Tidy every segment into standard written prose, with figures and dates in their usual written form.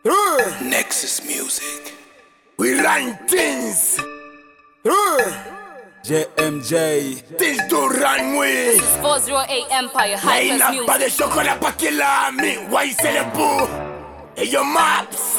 Nexus Music. We run things. JMJ. Things to run with. 408 Empire, high Line class up by the music. chocolate pakila me. Why say the boo? Hey your maps.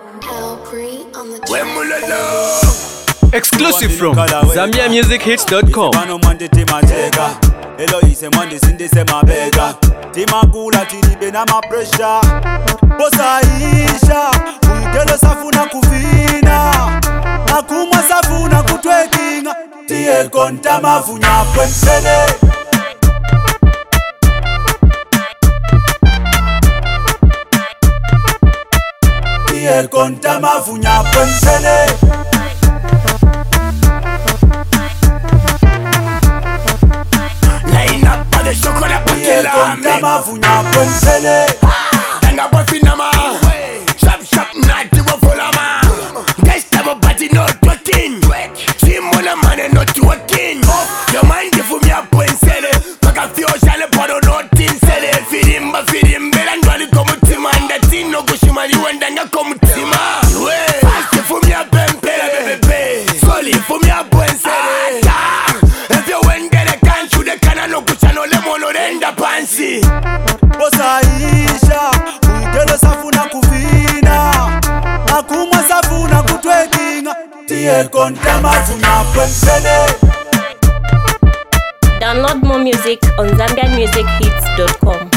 When mulalo. Exclusive from ZambiaMusicHits.com. Hello, ise mwandi sindise mabega. Timagula tilibe na mapresha. Bosa isha, uitelo safuna kuvina. Akumwa safuna kutwekinga. Tie konta mafunya pwensele. Tie konta mafunya pwensele. Line up by the chocolate pakila me. Mafunya pwensele. Tanga bofinama. Shop shop nati wafulama. Guys tabo bati no talking. Simona mane not working. Your mind if me a pwensele. Paka fio shale pado no tinsele. Firimba firimbela ndwali komutima. Ndati no kushimali wenda nga komutima. Fast for me a pempele bebebe. Soli for me a pwensele. If you went get a can shoot the can no kuchano lemono renda pansi. Bosa isha, uitelo safuna kuvina. Akumwa safuna kutwekinga. Tie konta mafunya pwensele. Download more music on ZambiaMusicHits.com.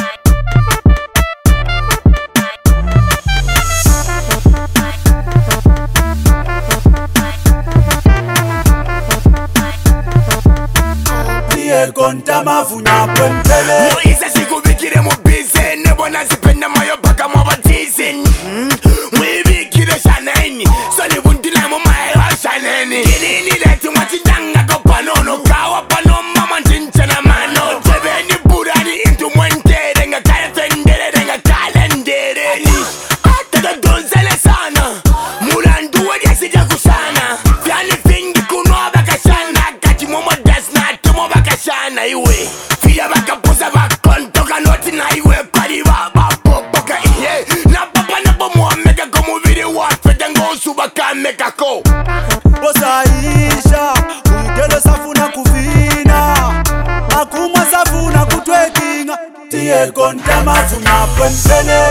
Tie konta mafunya pwensele. Moise sikubikire mu bize nebona zipenda mayo paka mu batizin. Mwibikire shaneni soni bundila mu mayo shaneni. Kinini letu mwachidanga ko panono kawa pano mama njincha na mano. Tebeni burani into mwentere nga kaya fendere nga kalendere. Ataka donzele sana mulandu wadi asija kusana. Fiani fingi kunwa bakashana kati momo das na tumo bakashana iwe. Fia bakapuza bakontoka noti na iwe pari baba popoka iye. Na papa na bomo mega komu viri wafete ngosu baka mega ko. Bosa isha, uitelo safuna kuvina. Akumwa safuna kutwekinga. Tie konta mafunya pwensele.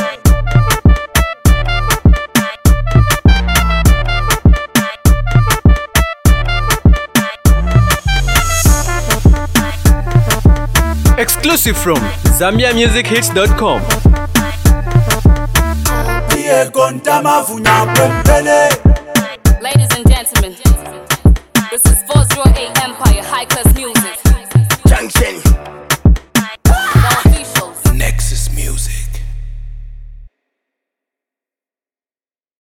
Exclusive from ZambiaMusicHits.com. Tie konta mafunya pwensele. Ladies and gentlemen, this is 408 Empire, high class music. Junction.